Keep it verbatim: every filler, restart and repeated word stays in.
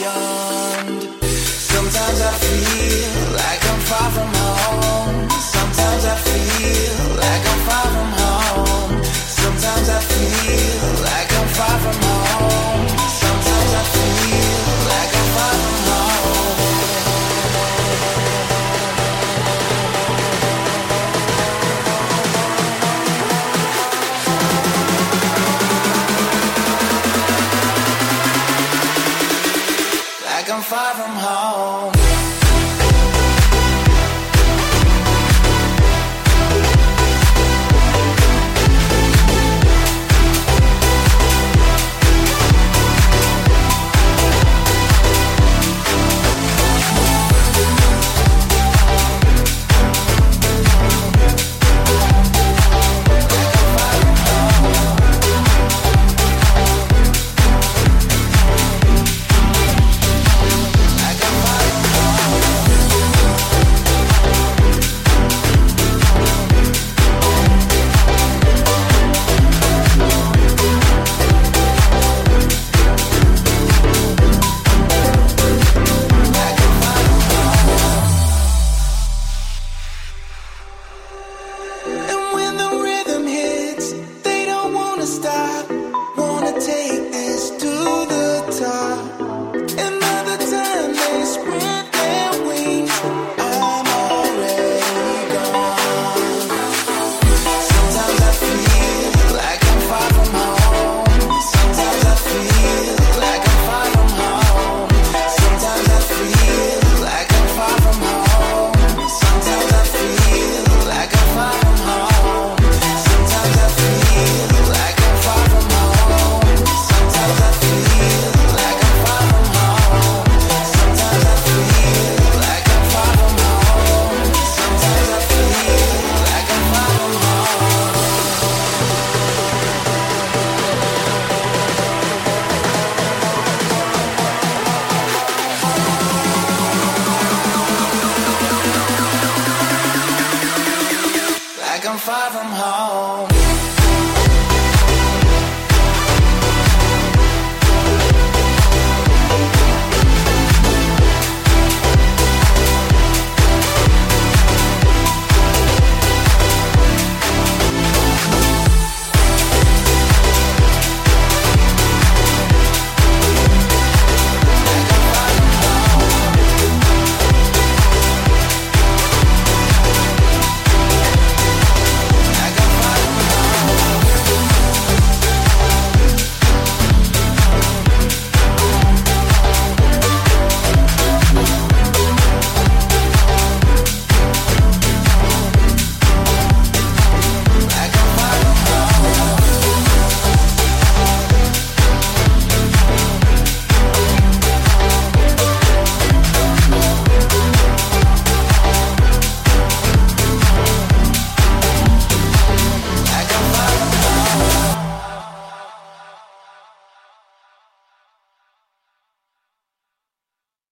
beyond. Sometimes I feel like I'm far from home. Sometimes I feel like I'm far from home. Sometimes I feel like I'm far from home. Sometimes I feel like I'm far from home. Like I'm far from home.